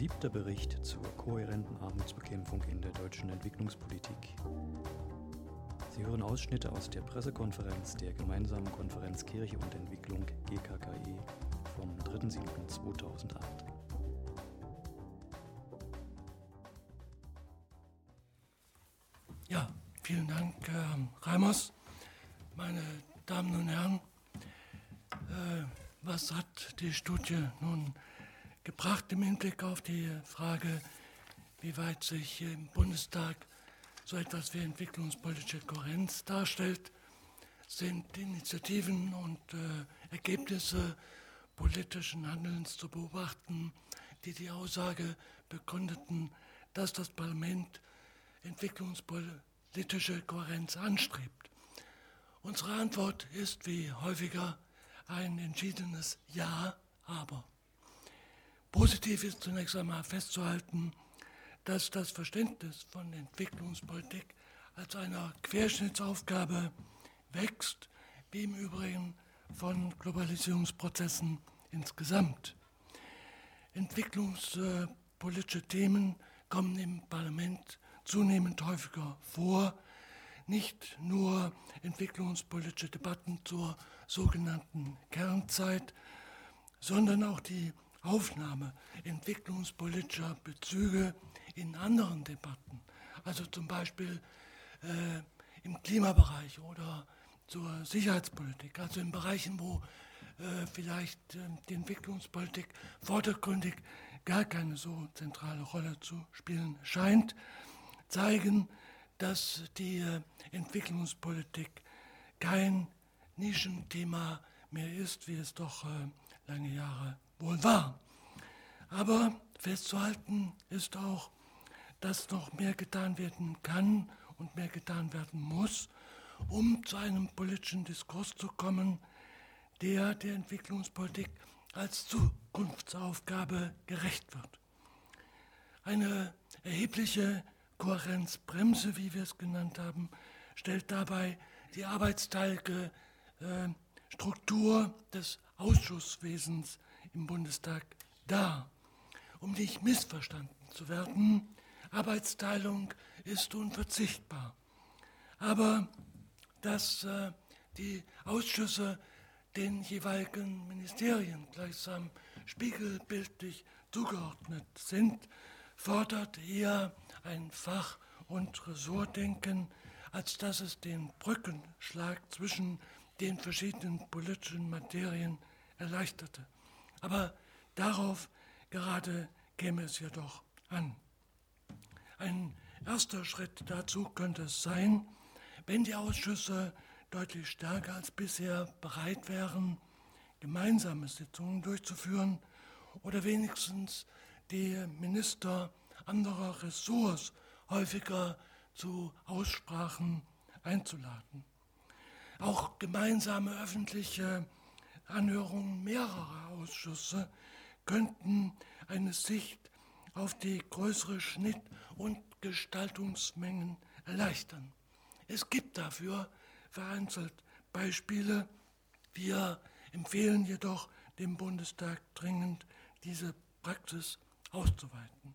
7. Bericht zur kohärenten Armutsbekämpfung in der deutschen Entwicklungspolitik. Sie hören Ausschnitte aus der Pressekonferenz der Gemeinsamen Konferenz Kirche und Entwicklung GKKE vom 3.7.2008. Ja, vielen Dank, Reimers. Meine Damen und Herren, was hat die Studie nun gebracht im Hinblick auf die Frage, wie weit sich im Bundestag so etwas wie entwicklungspolitische Kohärenz darstellt, sind Initiativen und Ergebnisse politischen Handelns zu beobachten, die die Aussage begründeten, dass das Parlament entwicklungspolitische Kohärenz anstrebt. Unsere Antwort ist wie häufiger ein entschiedenes Ja, aber. Positiv ist zunächst einmal festzuhalten, dass das Verständnis von Entwicklungspolitik als einer Querschnittsaufgabe wächst, wie im Übrigen von Globalisierungsprozessen insgesamt. Entwicklungspolitische Themen kommen im Parlament zunehmend häufiger vor, nicht nur entwicklungspolitische Debatten zur sogenannten Kernzeit, sondern auch die Aufnahme entwicklungspolitischer Bezüge in anderen Debatten, also zum Beispiel im Klimabereich oder zur Sicherheitspolitik, also in Bereichen, wo vielleicht die Entwicklungspolitik vordergründig gar keine so zentrale Rolle zu spielen scheint, zeigen, dass die Entwicklungspolitik kein Nischenthema mehr ist, wie es doch lange Jahre wohl war. Aber festzuhalten ist auch, dass noch mehr getan werden kann und mehr getan werden muss, um zu einem politischen Diskurs zu kommen, der der Entwicklungspolitik als Zukunftsaufgabe gerecht wird. Eine erhebliche Kohärenzbremse, wie wir es genannt haben, stellt dabei die arbeitsteilige Struktur des Ausschusswesens im Bundestag dar. Um nicht missverstanden zu werden, Arbeitsteilung ist unverzichtbar. Aber dass die Ausschüsse den jeweiligen Ministerien gleichsam spiegelbildlich zugeordnet sind, fordert eher ein Fach- und Ressortdenken, als dass es den Brückenschlag zwischen den verschiedenen politischen Materien erleichterte. Aber darauf gerade käme es jedoch an. Ein erster Schritt dazu könnte es sein, wenn die Ausschüsse deutlich stärker als bisher bereit wären, gemeinsame Sitzungen durchzuführen oder wenigstens die Minister anderer Ressorts häufiger zu Aussprachen einzuladen. Auch gemeinsame öffentliche Anhörungen mehrerer Ausschüsse könnten eine Sicht auf die größere Schnitt- und Gestaltungsmengen erleichtern. Es gibt dafür vereinzelt Beispiele. Wir empfehlen jedoch dem Bundestag dringend, diese Praxis auszuweiten.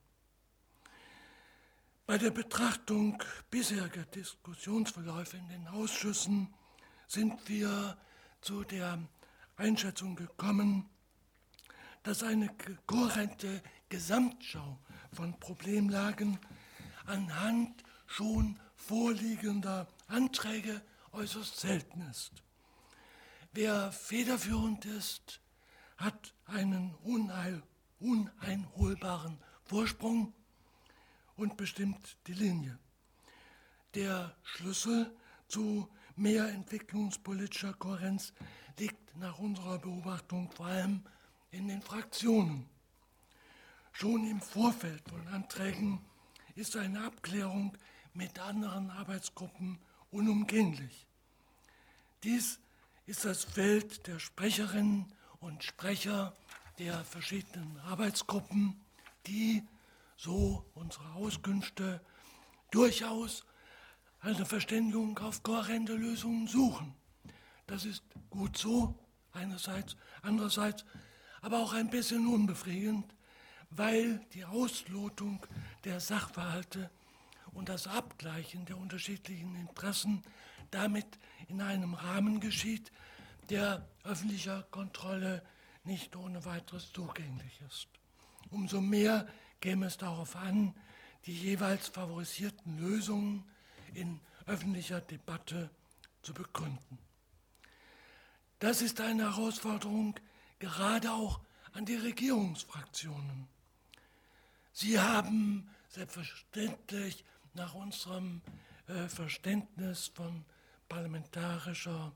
Bei der Betrachtung bisheriger Diskussionsverläufe in den Ausschüssen sind wir zu der Einschätzung gekommen, dass eine kohärente Gesamtschau von Problemlagen anhand schon vorliegender Anträge äußerst selten ist. Wer federführend ist, hat einen uneinholbaren Vorsprung und bestimmt die Linie. Der Schlüssel zu mehr entwicklungspolitischer Kohärenz liegt nach unserer Beobachtung vor allem in den Fraktionen. Schon im Vorfeld von Anträgen ist eine Abklärung mit anderen Arbeitsgruppen unumgänglich. Dies ist das Feld der Sprecherinnen und Sprecher der verschiedenen Arbeitsgruppen, die, so unsere Auskünfte, durchaus eine Verständigung auf kohärente Lösungen suchen. Das ist gut so, einerseits, andererseits aber auch ein bisschen unbefriedigend, weil die Auslotung der Sachverhalte und das Abgleichen der unterschiedlichen Interessen damit in einem Rahmen geschieht, der öffentlicher Kontrolle nicht ohne weiteres zugänglich ist. Umso mehr käme es darauf an, die jeweils favorisierten Lösungen in öffentlicher Debatte zu begründen. Das ist eine Herausforderung gerade auch an die Regierungsfraktionen. Sie haben selbstverständlich nach unserem Verständnis von parlamentarischem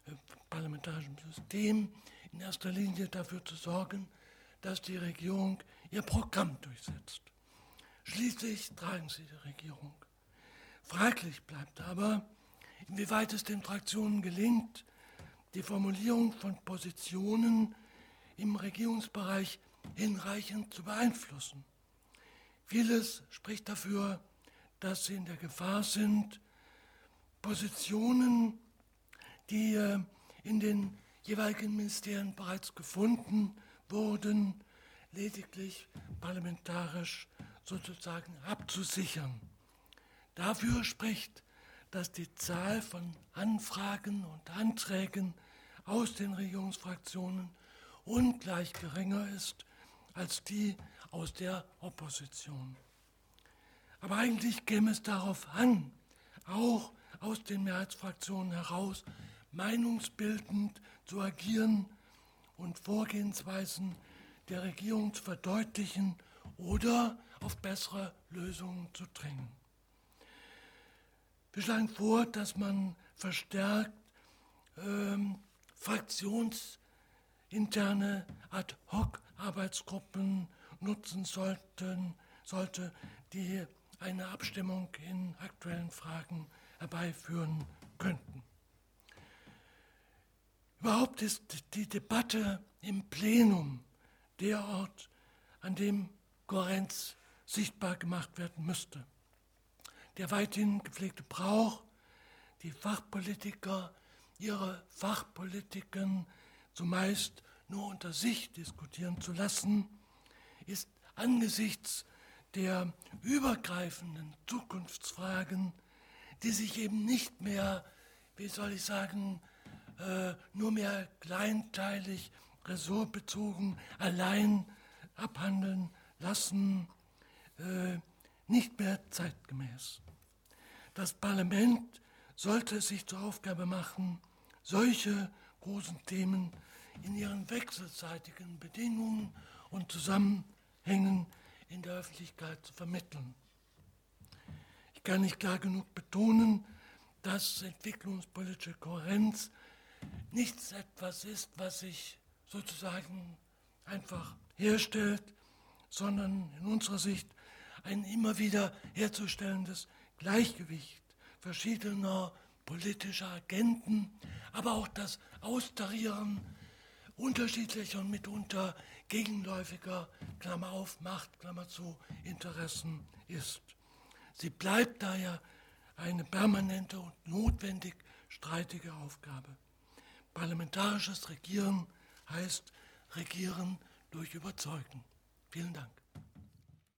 System in erster Linie dafür zu sorgen, dass die Regierung ihr Programm durchsetzt. Schließlich tragen sie die Regierung. Fraglich bleibt aber, inwieweit es den Fraktionen gelingt, die Formulierung von Positionen im Regierungsbereich hinreichend zu beeinflussen. Vieles spricht dafür, dass sie in der Gefahr sind, Positionen, die in den jeweiligen Ministerien bereits gefunden wurden, lediglich parlamentarisch sozusagen abzusichern. Dafür spricht, dass die Zahl von Anfragen und Anträgen aus den Regierungsfraktionen ungleich geringer ist als die aus der Opposition. Aber eigentlich käme es darauf an, auch aus den Mehrheitsfraktionen heraus meinungsbildend zu agieren und Vorgehensweisen der Regierung zu verdeutlichen oder auf bessere Lösungen zu drängen. Wir schlagen vor, dass man verstärkt fraktionsinterne Ad-hoc-Arbeitsgruppen nutzen sollte, die eine Abstimmung in aktuellen Fragen herbeiführen könnten. Überhaupt ist die Debatte im Plenum der Ort, an dem Kohärenz sichtbar gemacht werden müsste. Der weithin gepflegte Brauch, die Fachpolitiker ihre Fachpolitiken zumeist nur unter sich diskutieren zu lassen, ist angesichts der übergreifenden Zukunftsfragen, die sich eben nicht mehr, nur mehr kleinteilig, ressortbezogen allein abhandeln lassen, nicht mehr zeitgemäß. Das Parlament sollte es sich zur Aufgabe machen, solche großen Themen in ihren wechselseitigen Bedingungen und Zusammenhängen in der Öffentlichkeit zu vermitteln. Ich kann nicht klar genug betonen, dass entwicklungspolitische Kohärenz nichts etwas ist, was sich sozusagen einfach herstellt, sondern in unserer Sicht ein immer wieder herzustellendes Gleichgewicht verschiedener politischer Agenten, aber auch das Austarieren unterschiedlicher und mitunter gegenläufiger, Klammer auf, Macht, Klammer zu, Interessen ist. Sie bleibt daher eine permanente und notwendig streitige Aufgabe. Parlamentarisches Regieren heißt Regieren durch Überzeugen. Vielen Dank.